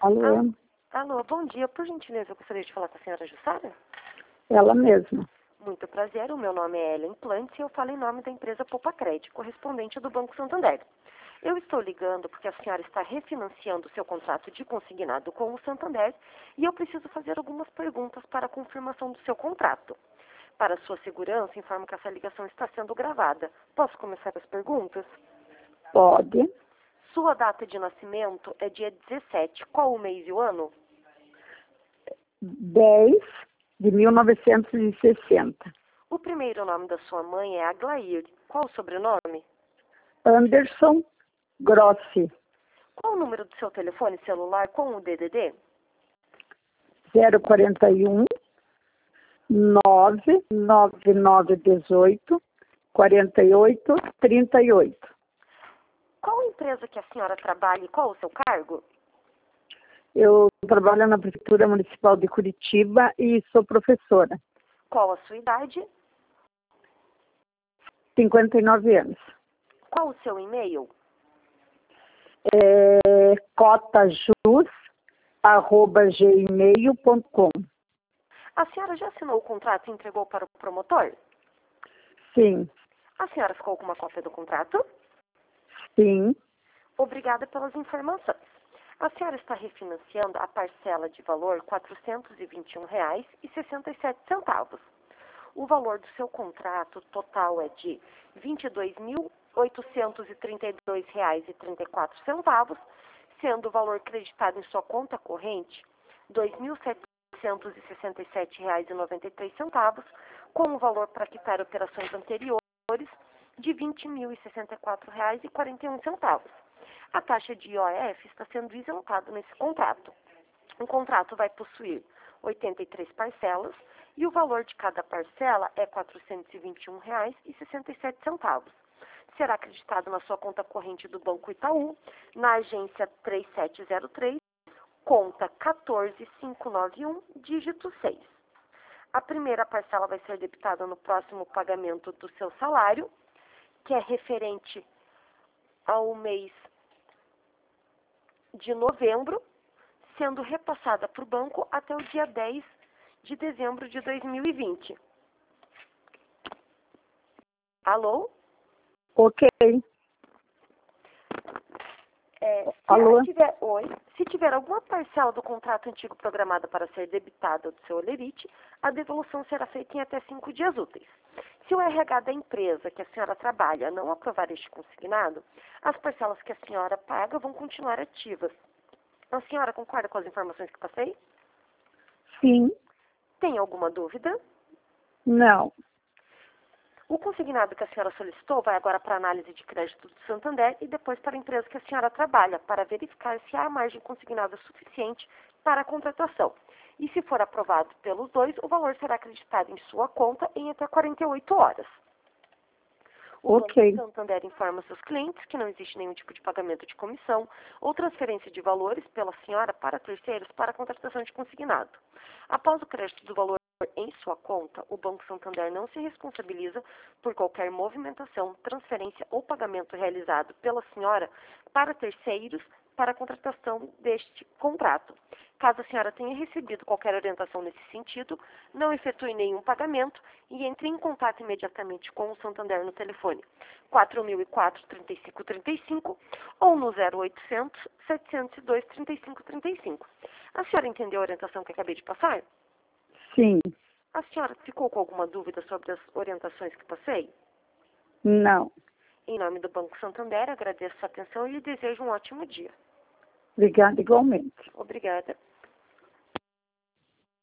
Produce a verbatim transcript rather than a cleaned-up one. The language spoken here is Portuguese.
Alô? Alô, alô, bom dia. Por gentileza, eu gostaria de falar com a senhora Jussara. Ela mesma. Muito prazer, o meu nome é Ellen Plantz e eu falo em nome da empresa Popacred, correspondente do Banco Santander. Eu estou ligando porque a senhora está refinanciando o seu contrato de consignado com o Santander e eu preciso fazer algumas perguntas para a confirmação do seu contrato. Para sua segurança, informo que essa ligação está sendo gravada. Posso começar as perguntas? Pode. Sua data de nascimento é dia dezessete. Qual o mês e o ano? dez de mil novecentos e sessenta. O primeiro nome da sua mãe é Aglair. Qual o sobrenome? Anderson Grossi. Qual o número do seu telefone celular com o D D D? zero quarenta e um, nove nove nove dezoito, quarenta e oito, trinta e oito. Qual a empresa que a senhora trabalha e qual o seu cargo? Eu trabalho na Prefeitura Municipal de Curitiba e sou professora. Qual a sua idade? cinquenta e nove anos. Qual o seu e-mail? É cotajus arroba gmail ponto com. A senhora já assinou o contrato e entregou para o promotor? Sim, A senhora ficou com uma cópia do contrato? sim. Obrigada pelas informações. A senhora está refinanciando a parcela de valor quatrocentos e vinte e um reais e sessenta e sete centavos. O valor do seu contrato total é de vinte e dois mil oitocentos e trinta e dois reais e trinta e quatro centavos, sendo o valor creditado em sua conta corrente dois mil setecentos e sessenta e sete reais e noventa e três centavos, com o valor para quitar operações anteriores de vinte mil e sessenta e quatro reais e quarenta e um centavos. A taxa de I O F está sendo isentada nesse contrato. O contrato vai possuir oitenta e três parcelas e o valor de cada parcela é quatrocentos e vinte e um reais e sessenta e sete centavos. Será acreditado na sua conta corrente do Banco Itaú, na agência três sete zero três, conta um quatro cinco nove um, dígito seis. A primeira parcela vai ser debitada no próximo pagamento do seu salário, que é referente ao mês de novembro, sendo repassada para o banco até o dia dez de dezembro de dois mil e vinte. Alô? Ok. É, se Alô? tiver, oi. Se tiver alguma parcela do contrato antigo programada para ser debitada do seu Olerite, a devolução será feita em até cinco dias úteis. Se o R H da empresa que a senhora trabalha não aprovar este consignado, as parcelas que a senhora paga vão continuar ativas. A senhora concorda com as informações que passei? Sim. Tem alguma dúvida? Não. O consignado que a senhora solicitou vai agora para a análise de crédito do Santander e depois para a empresa que a senhora trabalha, para verificar se há margem consignada suficiente para a contratação. E se for aprovado pelos dois, o valor será acreditado em sua conta em até quarenta e oito horas. O Ok. Banco Santander informa seus clientes que não existe nenhum tipo de pagamento de comissão ou transferência de valores pela senhora para terceiros para a contratação de consignado. Após o crédito do valor em sua conta, o Banco Santander não se responsabiliza por qualquer movimentação, transferência ou pagamento realizado pela senhora para terceiros para a contratação deste contrato. Caso a senhora tenha recebido qualquer orientação nesse sentido, não efetue nenhum pagamento e entre em contato imediatamente com o Santander no telefone quatro mil e quatro, trinta e cinco trinta e cinco ou no zero oitocentos, setecentos e dois, trinta e cinco trinta e cinco. A senhora entendeu a orientação que acabei de passar? Sim. A senhora ficou com alguma dúvida sobre as orientações que passei? Não. Em nome do Banco Santander, agradeço a atenção e lhe desejo um ótimo dia. Obrigada igualmente. Obrigada.